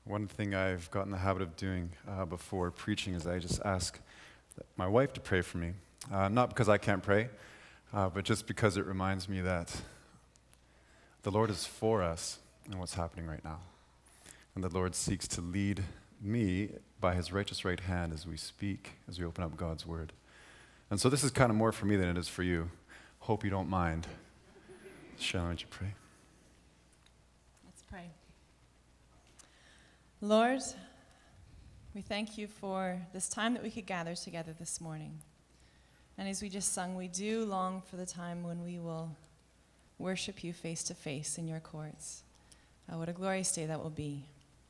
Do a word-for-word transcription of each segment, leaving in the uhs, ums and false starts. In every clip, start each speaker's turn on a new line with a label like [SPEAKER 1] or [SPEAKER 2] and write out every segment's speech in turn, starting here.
[SPEAKER 1] One thing I've gotten the habit of doing uh, before preaching is I just ask my wife to pray for me. Uh, not because I can't pray, uh, but just because it reminds me that the Lord is for us in what's happening right now. And the Lord seeks to lead me by his righteous right hand as we speak, as we open up God's word. And so this is kind of more for me than it is for you. Hope you don't mind. Shannon, would you pray?
[SPEAKER 2] Let's pray. Lord, we thank you for this time that we could gather together this morning. And as we just sung, we do long for the time when we will worship you face to face in your courts. Uh, what a glorious day that will be.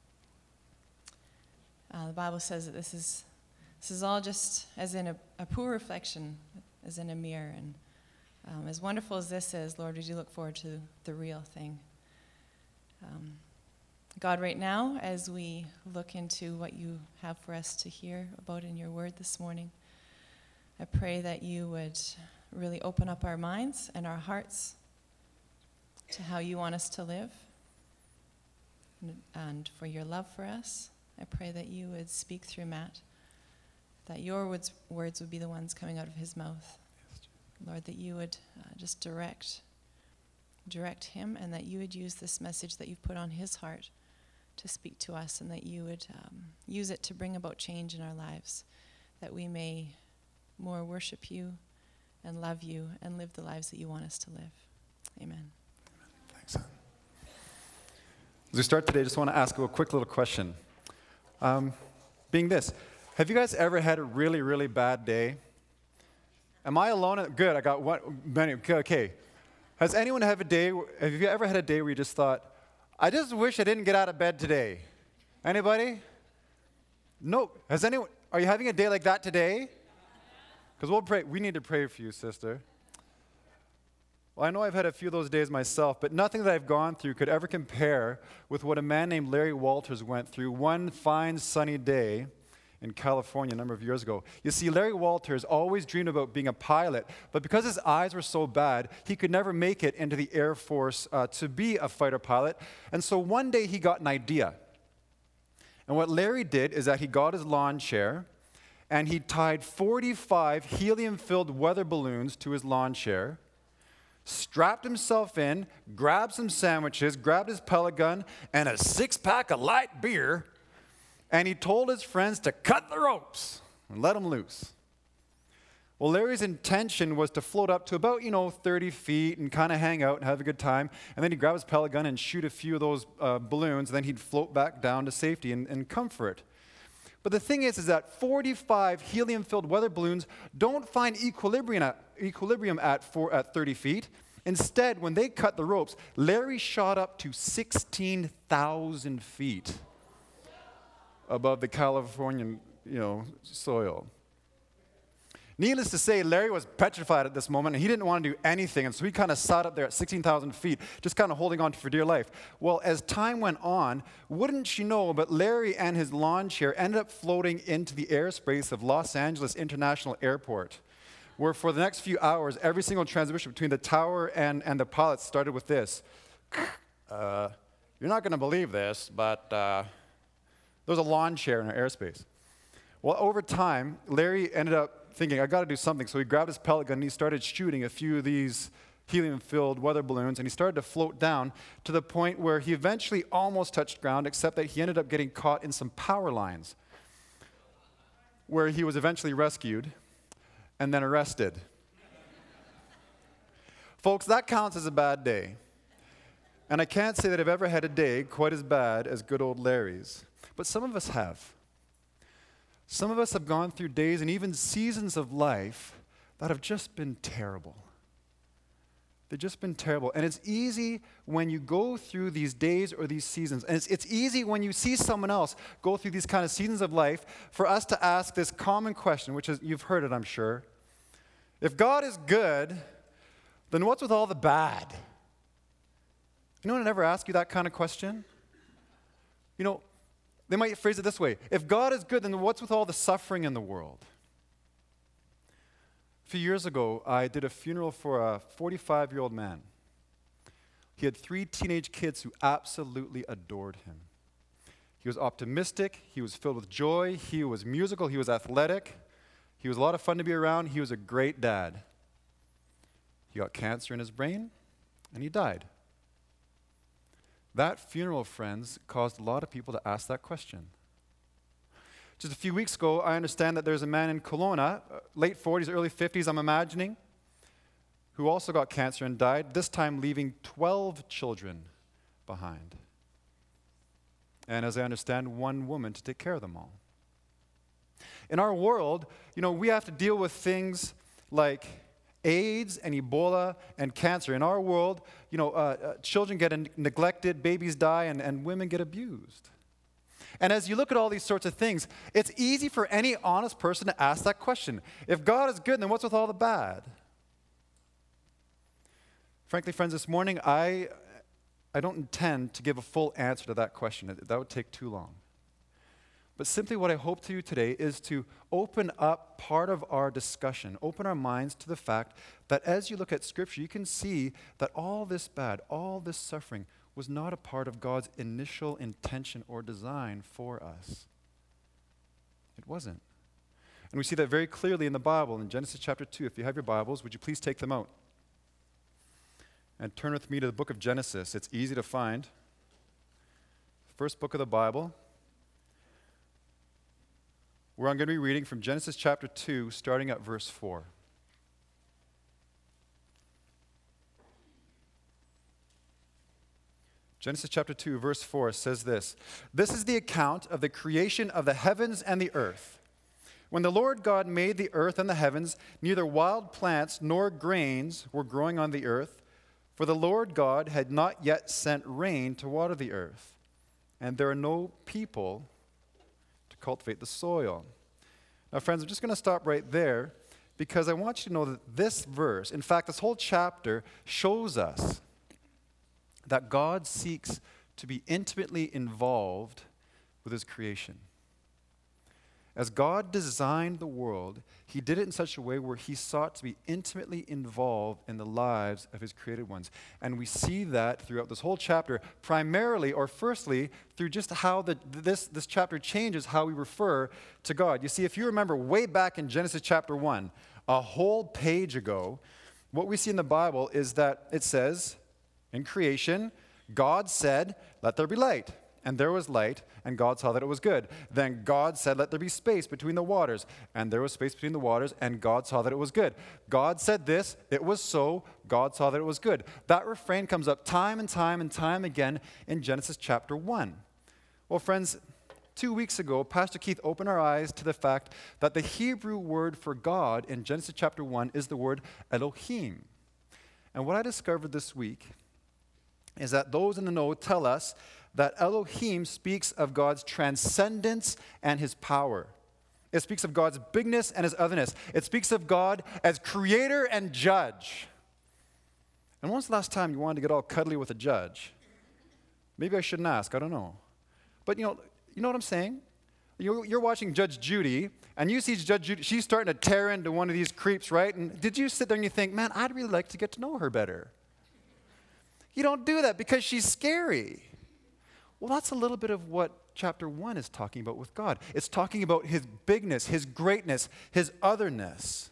[SPEAKER 2] Uh, the Bible says that this is this is all just as in a, a poor reflection, as in a mirror. And um, as wonderful as this is, Lord, we do look forward to the real thing. Um, God, right now, as we look into what you have for us to hear about in your word this morning, I pray that you would really open up our minds and our hearts to how you want us to live and, and for your love for us. I pray that you would speak through Matt, that your words, words would be the ones coming out of his mouth. Lord, that you would uh, just direct, direct him, and that you would use this message that you've put on his heart to speak to us, and that you would um, use it to bring about change in our lives, that we may more worship you and love you and live the lives that you want us to live. Amen.
[SPEAKER 1] Thanks. As we start today, I just want to ask you a quick little question. Um, being this, have you guys ever had a really, really bad day? Am I alone? Good, I got one. Many. Okay. Has anyone have a day, have you ever had a day where you just thought, I just wish I didn't get out of bed today? Anybody? No. Has anyone, are you having a day like that today? Because we'll pray, we need to pray for you, sister. Well, I know I've had a few of those days myself, but nothing that I've gone through could ever compare with what a man named Larry Walters went through one fine sunny day in California a number of years ago. You see, Larry Walters always dreamed about being a pilot, but because his eyes were so bad, he could never make it into the Air Force uh, to be a fighter pilot. And so one day he got an idea. And what Larry did is that he got his lawn chair, and he tied forty-five helium-filled weather balloons to his lawn chair, strapped himself in, grabbed some sandwiches, grabbed his pellet gun, and a six-pack of light beer, and he told his friends to cut the ropes and let them loose. Well, Larry's intention was to float up to about, you know, thirty feet and kind of hang out and have a good time, and then he'd grab his pellet gun and shoot a few of those uh, balloons, and then he'd float back down to safety and, and comfort. But the thing is, is that forty-five helium-filled weather balloons don't find equilibrium at, equilibrium at, four, at thirty feet. Instead, when they cut the ropes, Larry shot up to sixteen thousand feet above the Californian, you know, soil. Needless to say, Larry was petrified at this moment, and he didn't want to do anything, and so he kind of sat up there at sixteen thousand feet, just kind of holding on for dear life. Well, as time went on, wouldn't you know, but Larry and his lawn chair ended up floating into the airspace of Los Angeles International Airport, where for the next few hours, every single transmission between the tower and, and the pilots started with this. Uh, you're not going to believe this, but uh, there was a lawn chair in our airspace. Well, over time, Larry ended up thinking, I got to do something. So he grabbed his pellet gun and he started shooting a few of these helium-filled weather balloons, and he started to float down to the point where he eventually almost touched ground, except that he ended up getting caught in some power lines, where he was eventually rescued and then arrested. Folks, that counts as a bad day. And I can't say that I've ever had a day quite as bad as good old Larry's, but some of us have. Some of us have gone through days and even seasons of life that have just been terrible. They've just been terrible. And it's easy when you go through these days or these seasons, and it's, it's easy when you see someone else go through these kind of seasons of life, for us to ask this common question, which is, you've heard it, I'm sure. If God is good, then what's with all the bad? Anyone ever ask you that kind of question? You know, they might phrase it this way. If God is good, then what's with all the suffering in the world? A few years ago, I did a funeral for a forty-five-year-old man. He had three teenage kids who absolutely adored him. He was optimistic. He was filled with joy. He was musical. He was athletic. He was a lot of fun to be around. He was a great dad. He got cancer in his brain, and he died. That funeral, friends, caused a lot of people to ask that question. Just a few weeks ago, I understand that there's a man in Kelowna, uh, late forties, early fifties, I'm imagining, who also got cancer and died, this time leaving twelve children behind. And as I understand, one woman to take care of them all. In our world, you know, we have to deal with things like AIDS and Ebola and cancer. In our world, you know, uh, uh, children get n- neglected, babies die, and, and women get abused. And as you look at all these sorts of things, it's easy for any honest person to ask that question. If God is good, then what's with all the bad? Frankly, friends, this morning, I, I don't intend to give a full answer to that question. That would take too long. But simply what I hope to do today is to open up part of our discussion, open our minds to the fact that as you look at Scripture, you can see that all this bad, all this suffering was not a part of God's initial intention or design for us. It wasn't. And we see that very clearly in the Bible, in Genesis chapter two. If you have your Bibles, would you please take them out? And turn with me to the book of Genesis. It's easy to find. First book of the Bible, where I'm going to be reading from Genesis chapter two, starting at verse four. Genesis chapter two, verse four says this: "This is the account of the creation of the heavens and the earth. When the Lord God made the earth and the heavens, neither wild plants nor grains were growing on the earth, for the Lord God had not yet sent rain to water the earth, and there are no people to cultivate the soil." Now, friends, I'm just going to stop right there because I want you to know that this verse, in fact, this whole chapter, shows us that God seeks to be intimately involved with his creation. As God designed the world, he did it in such a way where he sought to be intimately involved in the lives of his created ones. And we see that throughout this whole chapter, primarily or firstly through just how the, this, this chapter changes how we refer to God. You see, if you remember way back in Genesis chapter one, a whole page ago, what we see in the Bible is that it says, in creation, God said, "Let there be light." And there was light, and God saw that it was good. Then God said, "Let there be space between the waters." And there was space between the waters, and God saw that it was good. God said this, it was so, God saw that it was good. That refrain comes up time and time and time again in Genesis chapter one. Well, friends, two weeks ago, Pastor Keith opened our eyes to the fact that the Hebrew word for God in Genesis chapter one is the word Elohim. And what I discovered this week is that those in the know tell us that Elohim speaks of God's transcendence and his power. It speaks of God's bigness and his otherness. It speaks of God as creator and judge. And when's the last time you wanted to get all cuddly with a judge? Maybe I shouldn't ask, I don't know. But you know, you know what I'm saying? You're, you're watching Judge Judy, and you see Judge Judy, she's starting to tear into one of these creeps, right? And did you sit there and you think, man, I'd really like to get to know her better? You don't do that because she's scary. Well, that's a little bit of what chapter one is talking about with God. It's talking about his bigness, his greatness, his otherness.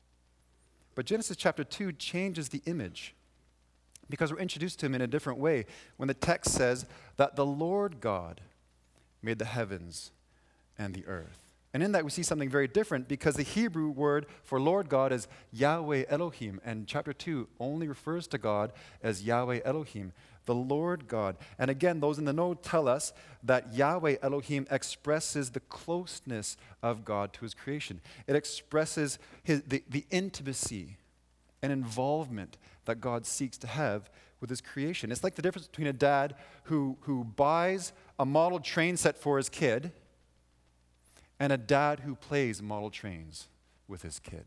[SPEAKER 1] But Genesis chapter two changes the image because we're introduced to him in a different way when the text says that the Lord God made the heavens and the earth. And in that we see something very different because the Hebrew word for Lord God is Yahweh Elohim, and chapter two only refers to God as Yahweh Elohim, the Lord God. And again, those in the know tell us that Yahweh Elohim expresses the closeness of God to his creation. It expresses his, the, the intimacy and involvement that God seeks to have with his creation. It's like the difference between a dad who, who buys a model train set for his kid and a dad who plays model trains with his kid.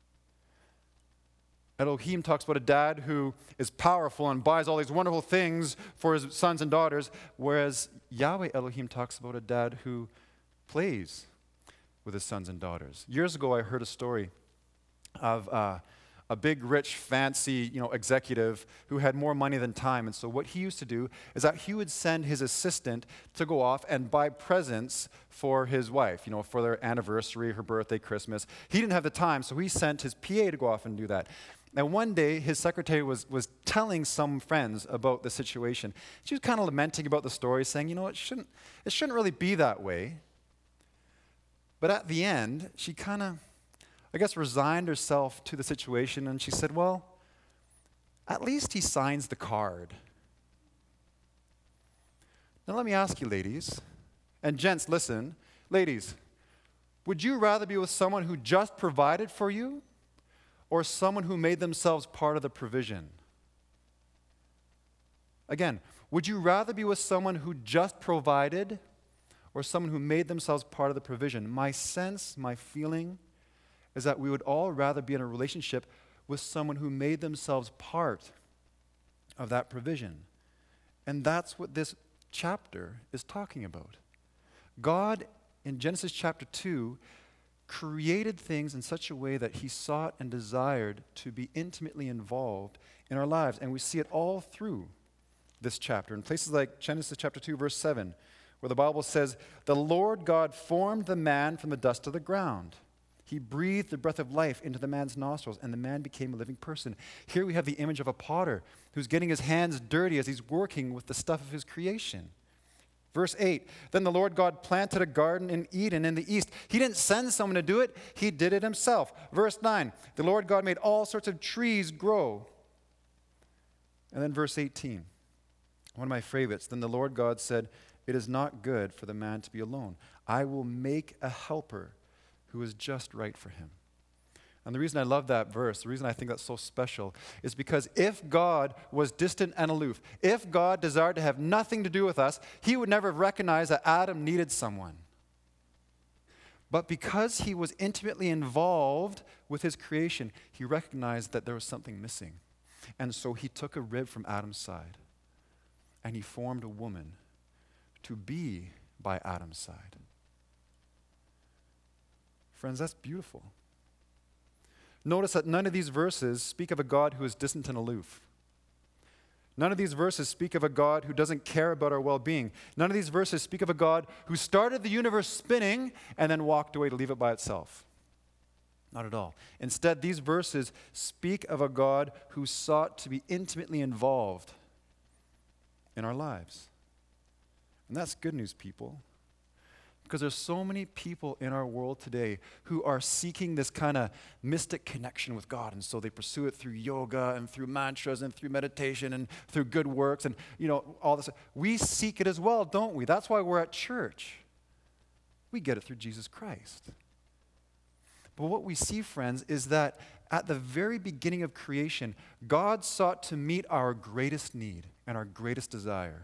[SPEAKER 1] Elohim talks about a dad who is powerful and buys all these wonderful things for his sons and daughters, whereas Yahweh Elohim talks about a dad who plays with his sons and daughters. Years ago, I heard a story of uh, a big, rich, fancy, you know, executive who had more money than time. And so what he used to do is that he would send his assistant to go off and buy presents for his wife, you know, for their anniversary, her birthday, Christmas. He didn't have the time, so he sent his P A to go off and do that. And one day, his secretary was, was telling some friends about the situation. She was kind of lamenting about the story, saying, you know, it shouldn't, it shouldn't really be that way. But at the end, she kind of, I guess, resigned herself to the situation, and she said, well, at least he signs the card. Now let me ask you, ladies, and gents, listen. Ladies, would you rather be with someone who just provided for you or someone who made themselves part of the provision? Again, would you rather be with someone who just provided or someone who made themselves part of the provision? My sense, my feeling, is that we would all rather be in a relationship with someone who made themselves part of that provision. And that's what this chapter is talking about. God, in Genesis chapter two, created things in such a way that he sought and desired to be intimately involved in our lives. And we see it all through this chapter. In places like Genesis chapter two, verse seven, where the Bible says, "The Lord God formed the man from the dust of the ground. He breathed the breath of life into the man's nostrils, and the man became a living person." Here we have the image of a potter who's getting his hands dirty as he's working with the stuff of his creation. Verse eight, "Then the Lord God planted a garden in Eden in the east." He didn't send someone to do it, he did it himself. Verse nine, "The Lord God made all sorts of trees grow." And then verse eighteen, one of my favorites, "Then the Lord God said, 'It is not good for the man to be alone. I will make a helper who is just right for him.'" And the reason I love that verse, the reason I think that's so special, is because if God was distant and aloof, if God desired to have nothing to do with us, he would never have recognized that Adam needed someone. But because he was intimately involved with his creation, he recognized that there was something missing. And so he took a rib from Adam's side, and he formed a woman to be by Adam's side. Friends, that's beautiful. Notice that none of these verses speak of a God who is distant and aloof. None of these verses speak of a God who doesn't care about our well-being. None of these verses speak of a God who started the universe spinning and then walked away to leave it by itself. Not at all. Instead, these verses speak of a God who sought to be intimately involved in our lives. And that's good news, people. Because there's so many people in our world today who are seeking this kind of mystic connection with God. And so they pursue it through yoga and through mantras and through meditation and through good works and, you know, all this. We seek it as well, don't we? That's why we're at church. We get it through Jesus Christ. But what we see, friends, is that at the very beginning of creation, God sought to meet our greatest need and our greatest desire.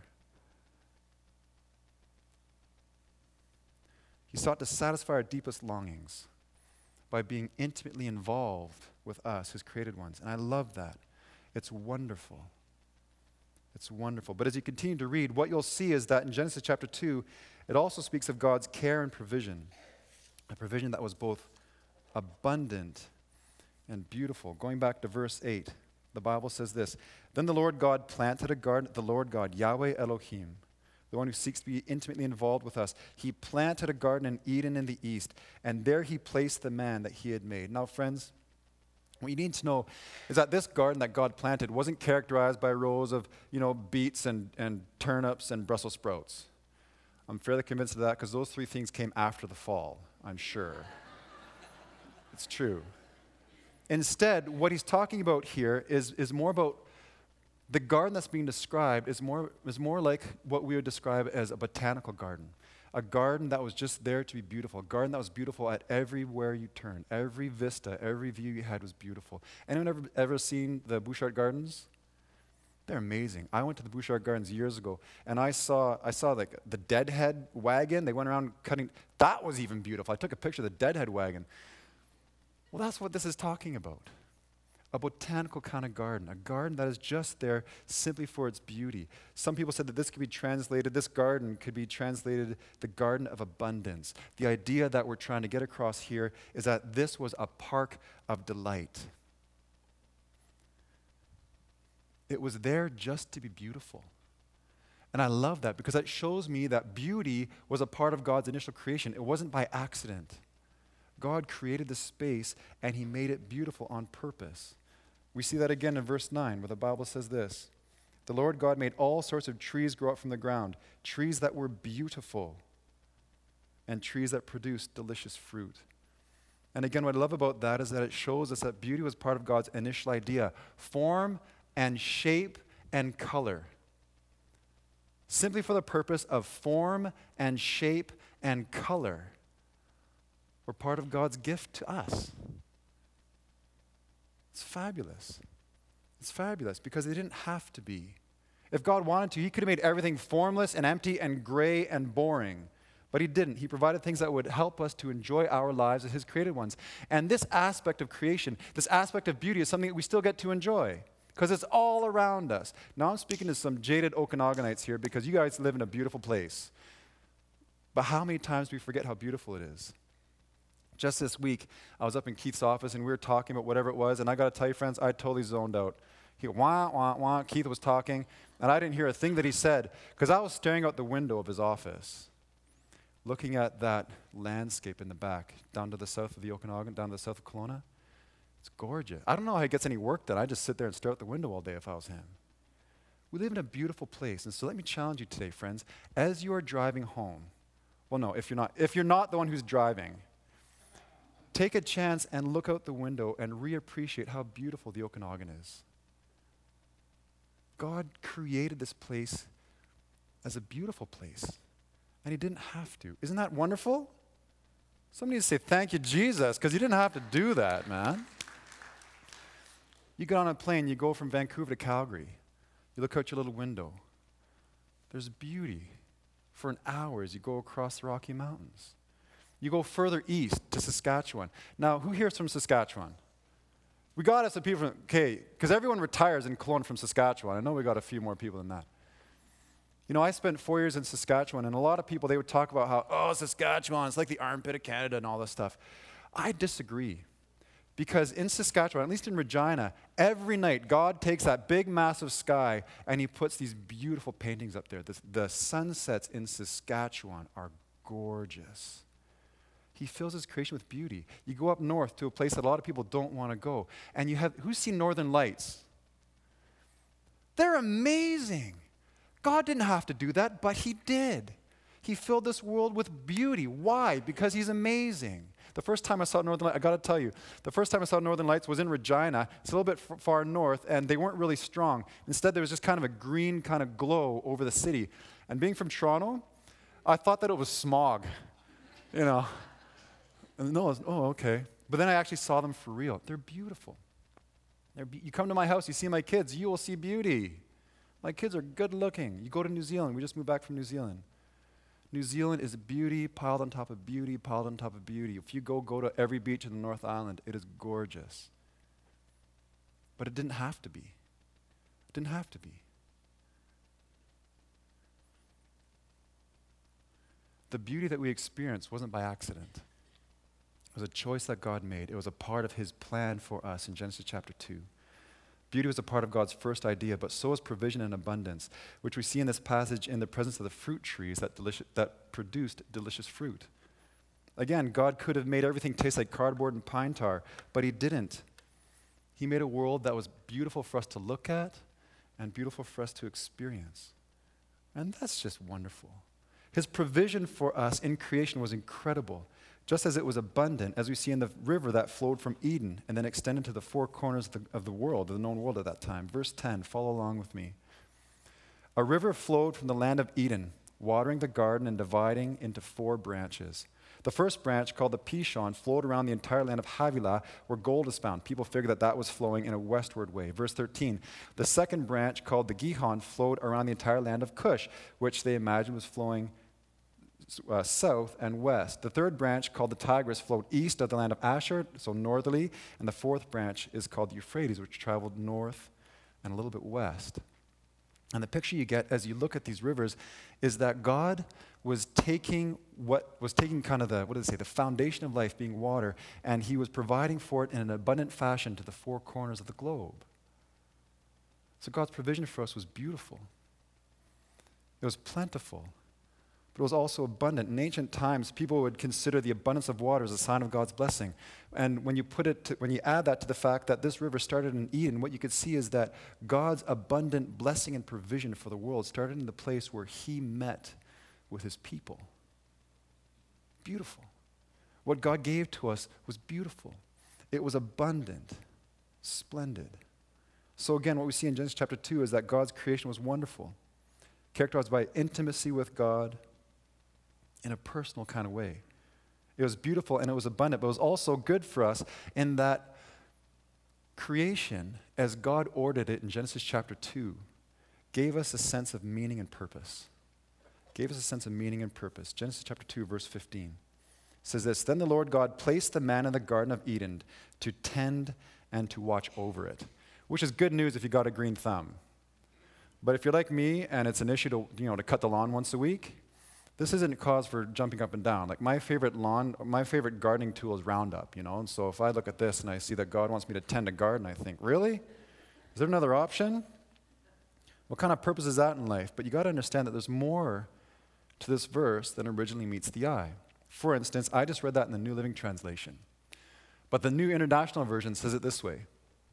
[SPEAKER 1] He sought to satisfy our deepest longings by being intimately involved with us, his created ones. And I love that. It's wonderful. It's wonderful. But as you continue to read, what you'll see is that in Genesis chapter two, it also speaks of God's care and provision, a provision that was both abundant and beautiful. Going back to verse eight, the Bible says this, "Then the Lord God planted a garden," the Lord God, Yahweh Elohim, the one who seeks to be intimately involved with us. "He planted a garden in Eden in the east, and there he placed the man that he had made." Now, friends, what you need to know is that this garden that God planted wasn't characterized by rows of, you know, beets and, and turnips and Brussels sprouts. I'm fairly convinced of that because those three things came after the fall, I'm sure. It's true. Instead, what he's talking about here is, is more about the garden that's being described is more, is more like what we would describe as a botanical garden. A garden that was just there to be beautiful. A garden that was beautiful at everywhere you turned. Every vista, every view you had was beautiful. Anyone ever, ever seen the Bouchard Gardens? They're amazing. I went to the Bouchard Gardens years ago, and I saw I saw like the Deadhead wagon. They went around cutting. That was even beautiful. I took a picture of the Deadhead wagon. Well, that's what this is talking about. A botanical kind of garden, a garden that is just there simply for its beauty. Some people said that this could be translated, this garden could be translated the garden of abundance. The idea that we're trying to get across here is that this was a park of delight. It was there just to be beautiful. And I love that because it shows me that beauty was a part of God's initial creation. It wasn't by accident. God created the space and he made it beautiful on purpose. We see that again in verse nine where the Bible says this. The Lord God made all sorts of trees grow up from the ground, trees that were beautiful and trees that produced delicious fruit. And again, what I love about that is that it shows us that beauty was part of God's initial idea. Form and shape and color. Simply for the purpose of form and shape and color were part of God's gift to us. It's fabulous. It's fabulous because they didn't have to be. If God wanted to, he could have made everything formless and empty and gray and boring. But he didn't. He provided things that would help us to enjoy our lives as his created ones. And this aspect of creation, this aspect of beauty is something that we still get to enjoy because it's all around us. Now I'm speaking to some jaded Okanogonites here because you guys live in a beautiful place. But how many times do we forget how beautiful it is? Just this week, I was up in Keith's office and we were talking about whatever it was, and I got to tell you, friends, I totally zoned out. He wah, wah, wah. Keith was talking, and I didn't hear a thing that he said because I was staring out the window of his office, looking at that landscape in the back, down to the south of the Okanagan, down to the south of Kelowna. It's gorgeous. I don't know how he gets any work done. I just sit there and stare out the window all day if I was him. We live in a beautiful place, and so let me challenge you today, friends. As you are driving home, well, no, if you're not, if you're not the one who's driving, take a chance and look out the window and reappreciate how beautiful the Okanagan is. God created this place as a beautiful place, and he didn't have to. Isn't that wonderful? Somebody needs to say, thank you, Jesus, because you didn't have to do that, man. You get on a plane, you go from Vancouver to Calgary. You look out your little window. There's beauty. For an hour as you go across the Rocky Mountains. You go further east to Saskatchewan. Now, who here is from Saskatchewan? We got us some people from, okay, because everyone retires in Kelowna from Saskatchewan. I know we got a few more people than that. You know, I spent four years in Saskatchewan, and a lot of people, they would talk about how, oh, Saskatchewan, it's like the armpit of Canada and all this stuff. I disagree. Because in Saskatchewan, at least in Regina, every night God takes that big, massive sky and he puts these beautiful paintings up there. The, the sunsets in Saskatchewan are gorgeous. He fills his creation with beauty. You go up north to a place that a lot of people don't want to go. And you have, who's seen Northern Lights? They're amazing. God didn't have to do that, but he did. He filled this world with beauty. Why? Because he's amazing. The first time I saw Northern Lights, I got to tell you, the first time I saw Northern Lights was in Regina. It's a little bit f- far north, and they weren't really strong. Instead, there was just kind of a green kind of glow over the city. And being from Toronto, I thought that it was smog, you know. And no, was, oh, okay. But then I actually saw them for real. They're beautiful. They're be- you come to my house, you see my kids, you will see beauty. My kids are good looking. You go to New Zealand. We just moved back from New Zealand. New Zealand is beauty piled on top of beauty, piled on top of beauty. If you go, go to every beach in the North Island, it is gorgeous. But it didn't have to be. It didn't have to be. The beauty that we experience wasn't by accident. It was a choice that God made. It was a part of his plan for us in Genesis chapter two. Beauty was a part of God's first idea, but so is provision and abundance, which we see in this passage in the presence of the fruit trees that, delicious, that produced delicious fruit. Again, God could have made everything taste like cardboard and pine tar, but he didn't. He made a world that was beautiful for us to look at and beautiful for us to experience. And that's just wonderful. His provision for us in creation was incredible. Just as it was abundant, as we see in the river that flowed from Eden and then extended to the four corners of the, of the world, the known world at that time. Verse ten, follow along with me. A river flowed from the land of Eden, watering the garden and dividing into four branches. The first branch, called the Pishon, flowed around the entire land of Havilah, where gold is found. People figured that that was flowing in a westward way. Verse thirteen, the second branch, called the Gihon, flowed around the entire land of Cush, which they imagined was flowing Uh, south and west. The third branch, called the Tigris, flowed east of the land of Asher, so northerly, and the fourth branch is called the Euphrates, which traveled north and a little bit west. And the picture you get as you look at these rivers is that God was taking what was taking kind of the, what does it say, the foundation of life being water, and he was providing for it in an abundant fashion to the four corners of the globe. So God's provision for us was beautiful. It was plentiful, but it was also abundant. In ancient times, people would consider the abundance of water as a sign of God's blessing. And when you put it, to, when you add that to the fact that this river started in Eden, what you could see is that God's abundant blessing and provision for the world started in the place where He met with His people. Beautiful. What God gave to us was beautiful. It was abundant, splendid. So again, what we see in Genesis chapter two is that God's creation was wonderful, characterized by intimacy with God in a personal kind of way. It was beautiful and it was abundant, but it was also good for us in that creation, as God ordered it in Genesis chapter two, gave us a sense of meaning and purpose. Gave us a sense of meaning and purpose. Genesis chapter two, verse fifteen says this, "Then the Lord God placed the man in the Garden of Eden to tend and to watch over it," which is good news if you got a green thumb. But if you're like me and it's an issue to, you know, to cut the lawn once a week, this isn't a cause for jumping up and down. Like my favorite lawn, my favorite gardening tool is Roundup, you know, and so if I look at this and I see that God wants me to tend a garden, I think, really? Is there another option? What kind of purpose is that in life? But you got to understand that there's more to this verse than originally meets the eye. For instance, I just read that in the New Living Translation. But the New International Version says it this way.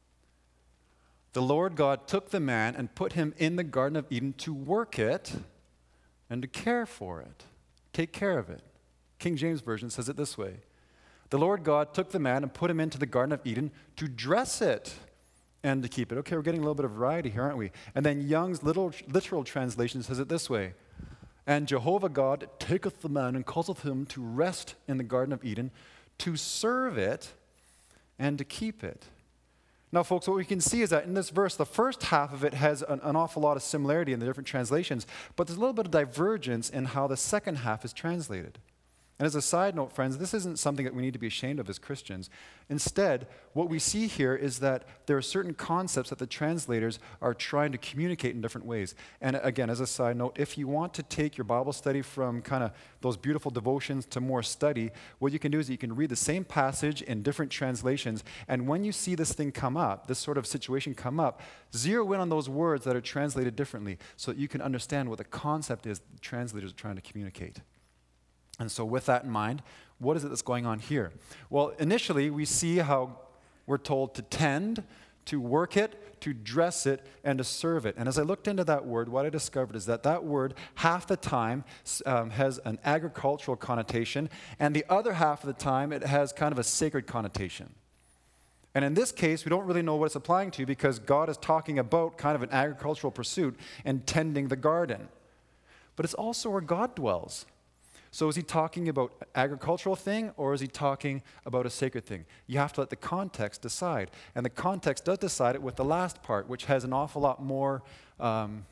[SPEAKER 1] "The Lord God took the man and put him in the Garden of Eden to work it and to care for it, take care of it." King James Version says it this way. "The Lord God took the man and put him into the Garden of Eden to dress it and to keep it." Okay, we're getting a little bit of variety here, aren't we? And then Young's little, literal translation says it this way. "And Jehovah God taketh the man and causeth him to rest in the Garden of Eden, to serve it and to keep it." Now, folks, what we can see is that in this verse, the first half of it has an, an awful lot of similarity in the different translations, but there's a little bit of divergence in how the second half is translated. And as a side note, friends, this isn't something that we need to be ashamed of as Christians. Instead, what we see here is that there are certain concepts that the translators are trying to communicate in different ways. And again, as a side note, if you want to take your Bible study from kind of those beautiful devotions to more study, what you can do is you can read the same passage in different translations, and when you see this thing come up, this sort of situation come up, zero in on those words that are translated differently so that you can understand what the concept is the translators are trying to communicate. And so with that in mind, what is it that's going on here? Well, initially, we see how we're told to tend, to work it, to dress it, and to serve it. And as I looked into that word, what I discovered is that that word, half the time, um, has an agricultural connotation, and the other half of the time, it has kind of a sacred connotation. And in this case, we don't really know what it's applying to because God is talking about kind of an agricultural pursuit and tending the garden. But it's also where God dwells. So is he talking about an agricultural thing or is he talking about a sacred thing? You have to let the context decide. And the context does decide it with the last part, which has an awful lot more, um,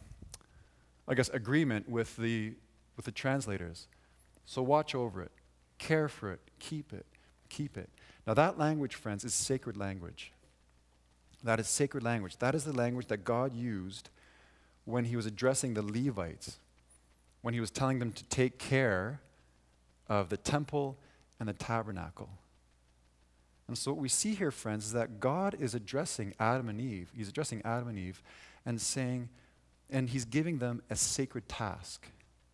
[SPEAKER 1] I guess, agreement with the, with the translators. So watch over it, care for it, keep it, keep it. Now that language, friends, is sacred language. That is sacred language. That is the language that God used when he was addressing the Levites, when he was telling them to take care of the temple and the tabernacle. And so what we see here, friends, is that God is addressing Adam and Eve. He's addressing Adam and Eve and saying, and he's giving them a sacred task,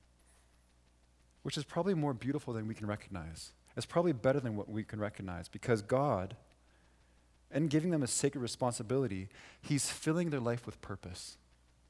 [SPEAKER 1] which is probably more beautiful than we can recognize. It's probably better than what we can recognize because God, in giving them a sacred responsibility, he's filling their life with purpose.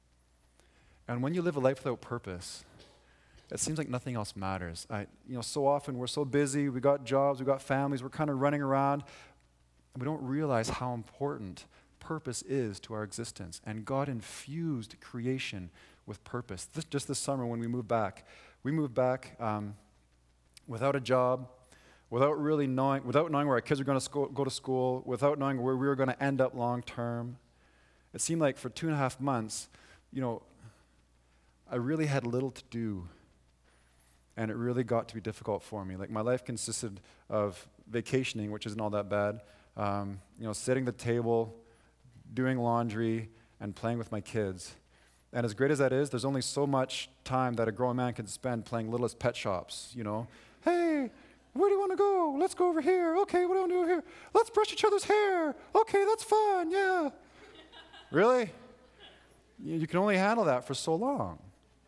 [SPEAKER 1] And when you live a life without purpose, it seems like nothing else matters. I, you know, so often we're so busy, we got jobs, we got families, we're kind of running around, and we don't realize how important purpose is to our existence. And God infused creation with purpose. This, just this summer when we moved back, we moved back um, without a job, without really knowing, without knowing where our kids were going to sco- go to school, without knowing where we were going to end up long term. It seemed like for two and a half months, you know, I really had little to do. And it really got to be difficult for me. Like my life consisted of vacationing, which isn't all that bad, um, you know, sitting at the table, doing laundry, and playing with my kids. And as great as that is, there's only so much time that a grown man can spend playing Littlest Pet Shops, you know. Hey, where do you want to go? Let's go over here. Okay, what do you want to do over here? Let's brush each other's hair. Okay, that's fun, yeah. Really? You you can only handle that for so long.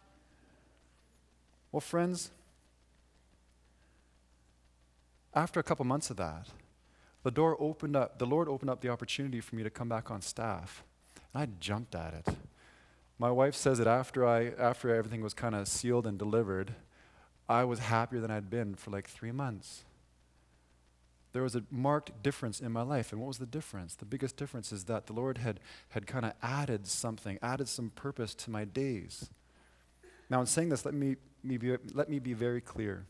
[SPEAKER 1] Well, friends, after a couple months of that, the door opened up, the Lord opened up the opportunity for me to come back on staff. And I jumped at it. My wife says that after I after everything was kind of sealed and delivered, I was happier than I'd been for like three months. There was a marked difference in my life. And what was the difference? The biggest difference is that the Lord had, had kind of added something, added some purpose to my days. Now, in saying this, let me, me be, let me be very clear.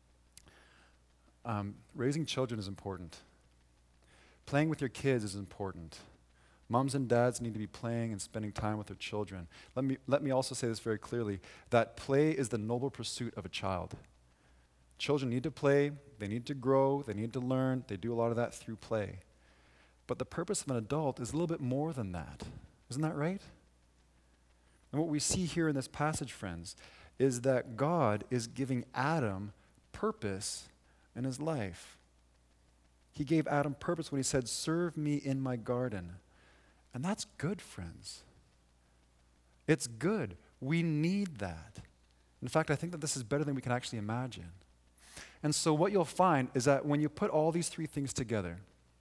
[SPEAKER 1] Um, raising children is important. Playing with your kids is important. Moms and dads need to be playing and spending time with their children. Let me, let me also say this very clearly, that play is the noble pursuit of a child. Children need to play, they need to grow, they need to learn, they do a lot of that through play. But the purpose of an adult is a little bit more than that. Isn't that right? And what we see here in this passage, friends, is that God is giving Adam purpose in his life. He gave Adam purpose when he said, "Serve me in my garden." And that's good, friends. It's good. We need that. In fact, I think that this is better than we can actually imagine. And so what you'll find is that when you put all these three things together,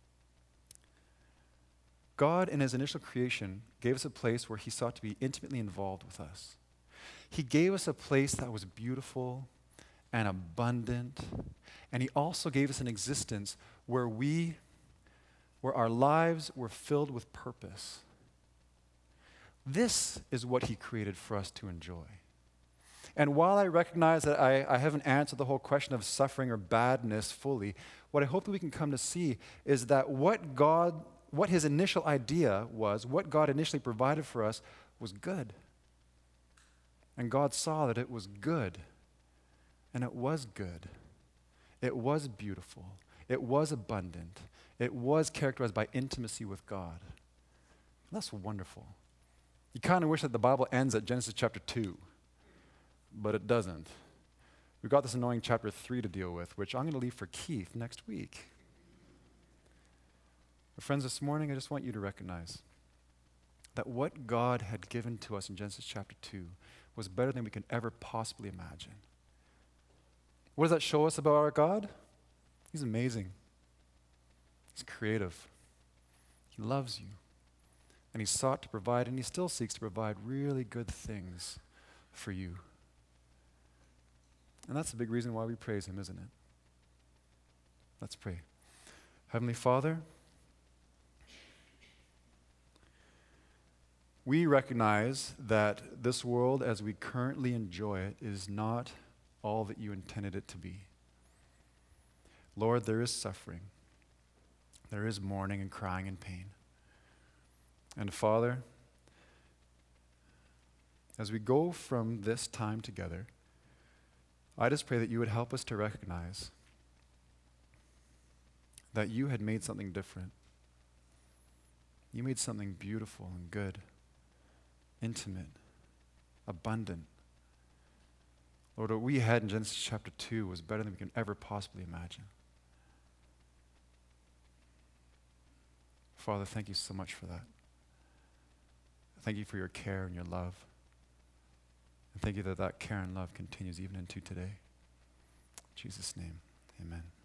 [SPEAKER 1] God in his initial creation gave us a place where he sought to be intimately involved with us. He gave us a place that was beautiful and abundant, and he also gave us an existence where we, where our lives were filled with purpose. This is what he created for us to enjoy. And while I recognize that I, I haven't answered the whole question of suffering or badness fully, what I hope that we can come to see is that what God, what his initial idea was, what God initially provided for us was good. And God saw that it was good. And it was good. It was beautiful. It was abundant. It was characterized by intimacy with God. And that's wonderful. You kind of wish that the Bible ends at Genesis chapter two. But it doesn't. We've got this annoying chapter three to deal with, which I'm going to leave for Keith next week. But friends, this morning I just want you to recognize that what God had given to us in Genesis chapter two was better than we could ever possibly imagine. What does that show us about our God? He's amazing. He's creative. He loves you. And he sought to provide, and he still seeks to provide really good things for you. And that's a big reason why we praise him, isn't it? Let's pray. Heavenly Father, we recognize that this world as we currently enjoy it is not all that you intended it to be. Lord, there is suffering. There is mourning and crying and pain. And Father, as we go from this time together, I just pray that you would help us to recognize that you had made something different. You made something beautiful and good, intimate, abundant. Lord, what we had in Genesis chapter two was better than we can ever possibly imagine. Father, thank you so much for that. Thank you for your care and your love. And thank you that that care and love continues even into today. In Jesus' name, amen.